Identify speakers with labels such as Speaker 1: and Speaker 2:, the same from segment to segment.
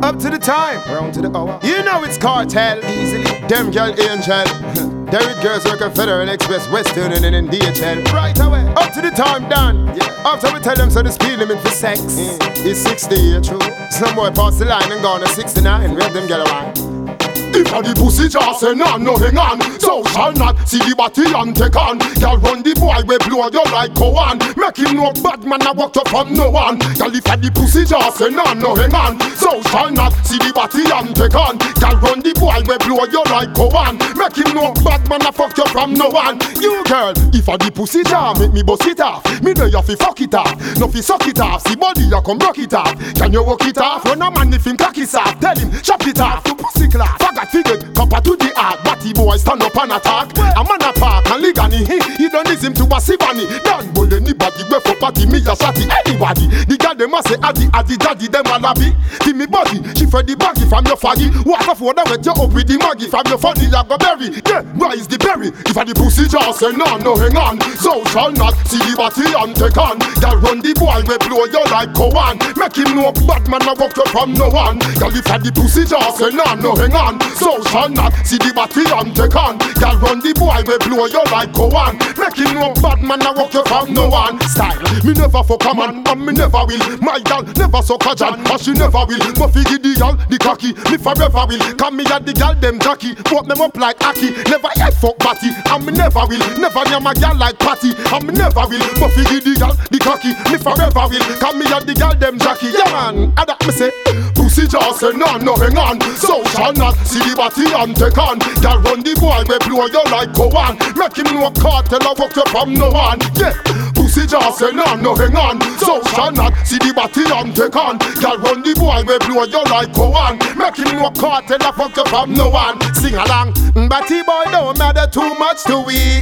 Speaker 1: Up to the time, round to the hour. You know it's cartel, easily. Them girl angel. Derrick girls work at Federal Express, Western and in DHL. Right away. Up to the time, done. Yeah. After we tell them so the speed limit for sex is 60, yeah, true. Some boy pass the line and gone to 69. We have them get around.
Speaker 2: If a the pussy just say no, no hang on. So shall not see the body and take on. Girl run the boy we blow you like Kowan. Make him no bad man I walk up from no one. Girl if a the pussy just say no, no hang on. So shall not see the body and take on. Girl run the boy we blow you like Kowan. Make him no bad man I fuck you from no one. You girl, if a the pussy just make me bust it off. Me know you fi fuck it off. No fi suck it off. See body you come rock it off. Can you walk it off? Run a man if him cock it off. Tell him chop it off. To pussy class. Figure, copper to the heart, batty boy stand up and attack. A man a park and ligani, he don't listen to a sivani. Don't bull anybody, go for party, me a shotty anybody. The girl them a say addy, daddy, them a labby. Give me body, she for the baggy from your faggy. What of water with you up with the maggie from your funny, you go berry. Yeah, where is the berry? If a the pussy just say no, no hang on. So shall not see the body and take on. Girl run the boy, we blow you like Kowan. Make him know bad man a walk you from no one. Girl if a the pussy just say no, no hang on. So shall not see the body and take on. Girl run the boy we blow you like Kowan. Make him know bad man a walk you from no one. Style, me never fuck a man and me never will. My girl never suck a jan and she never will. But figure the girl, the cocky, me forever will. Come me at the girl them jockey, put them up like Aki. Never yet fuck batty and me never will. Never near my girl like Patty and me never will. But figure the girl, the cocky, me forever will. Come me at the girl them jockey. Yeah man, I that me say pussy just say no, no hang on. So shall not see the body and take on. Girl run the boy we blow you like Kowan. Make him know cartel I walk you from no one. Yeah, pussy just say no, no hang on. So shall not see the body and take on. Girl run the boy we blow you like Kowan. Make him know cartel I walk you from no one. Sing along, batty boy don't matter too much to we.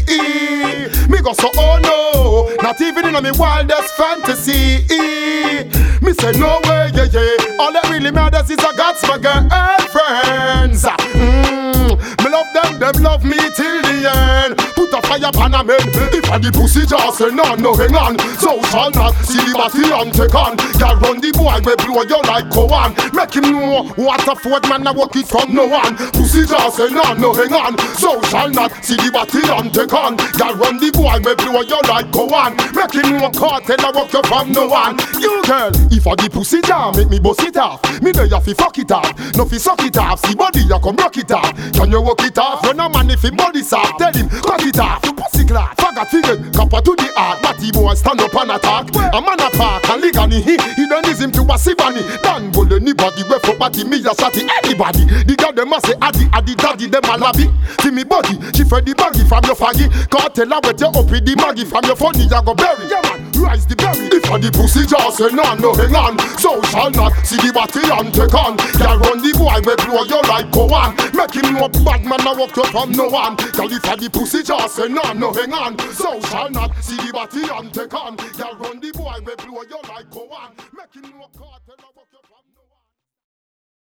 Speaker 2: Me go so oh no, not even in my wildest fantasy. Me say no way, yeah yeah. All that really matters is I got my girlfriends. Me love them love me till the end. Put a fire pan a man. If a the pussy just say no, no hang on. So shall not see the body and take on. Girl run the boy we blow you like Kowan. Make him know what a Ford man a walk it from no one. Pussy just say no, no hang on. So shall not see the body and take on. Girl run the boy we blow you like Kowan. Make him know cartel a walk you from no one. You girl, if a the pussy jam make me bust it off. Me know you fi fuck it off. No fi suck it off. See body you come rock it off. Can you walk it off? Run a man if he body soft. Tell him cut it off. To pussy class. Faggot figure, copper to the heart. Batty boy stand up and attack. A man a park and ligani. He don't listen to a sivani. Don't bull anybody we for party. Me a shotty anybody. The girl them a say addy, daddy them a labby. See me body, she for the baggy from your faggy. Cartel a wet you up with the maggie from your funny you go berry. Yeah man, rise the berry. If a the pussy just say no, no hang on. So shall not see the body and take on. Girl run the boy we blow you like Kowan. Make him know bad man a walk you from no one. Girl if a the pussy just say no, no hang on. So shall not see the body and take on. Girl run the boy we blow you like Kowan. Make him know cartel a walk you from